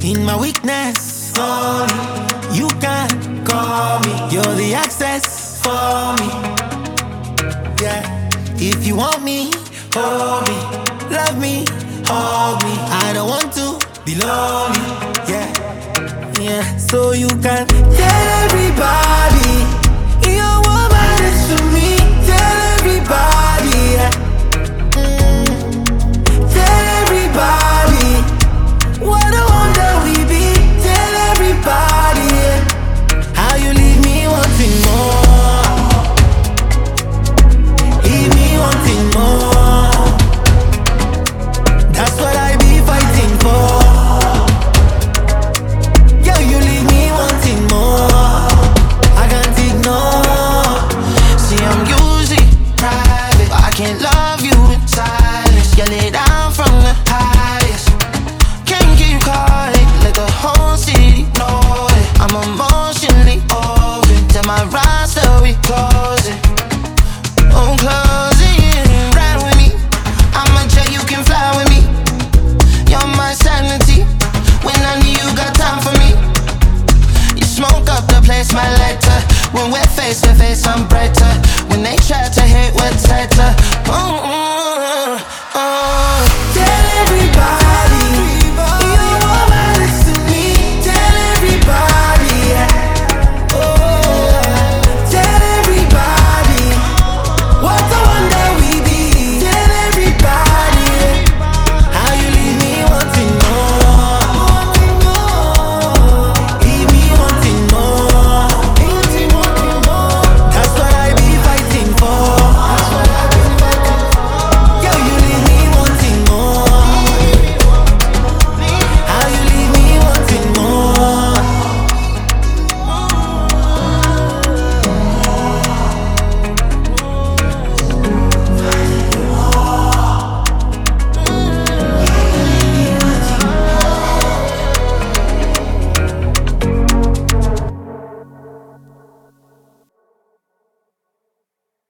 In my weakness, only you can call me. You're the access for me. Yeah. If you want me, hold me, love me, hold me. I don't want to be lonely. Yeah. Yeah. So you can tell everybody